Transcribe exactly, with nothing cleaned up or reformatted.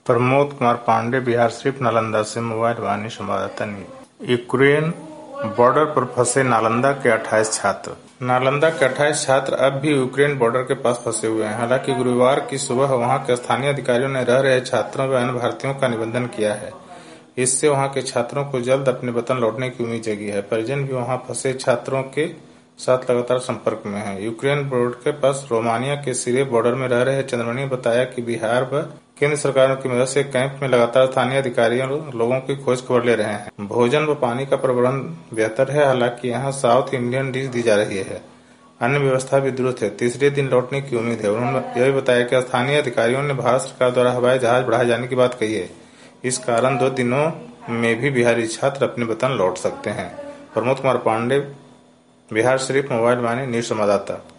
प्रमोद कुमार पांडे, बिहार शरीफ, नालंदा से मोबाइल वाणी संवाददाता news. Ukraine border पर फंसे नालंदा के अट्ठाईस छात्र। नालंदा के अट्ठाईस छात्र अब भी यूक्रेन बॉर्डर के पास फंसे हुए हैं। हालांकि गुरुवार की सुबह वहां के स्थानीय अधिकारियों ने रह रहे छात्रों व अन्य भारतीयों का निबंधन किया है। इससे वहां के छात्रों को जल्द अपने वतन लौटने की उम्मीद जगी है। परिजन भी वहां फंसे छात्रों के साथ लगातार संपर्क में हैं। यूक्रेन बॉर्डर के पास रोमानिया के सिरे बॉर्डर में रह रहे चंद्रमणि ने बताया कि बिहार व केंद्र सरकारों की मदद से कैंप में लगातार स्थानीय अधिकारियों लोगों की खोज खबर ले रहे हैं। भोजन व पानी का प्रबंध बेहतर है। हालांकि यहाँ साउथ इंडियन डिश दी जा रही है। अन्य व्यवस्था भी दुरुस्त है। तीसरे दिन लौटने की उम्मीद है। उन्होंने यह भी बताया कि स्थानीय अधिकारियों ने भारत सरकार द्वारा हवाई जहाज बढ़ाए जाने की बात कही है। इस कारण दो दिनों में भी बिहारी छात्र अपने वतन लौट सकते हैं। प्रमोद कुमार पांडे, बिहार शरीफ, मोबाइल वाणी न्यूज संवाददाता।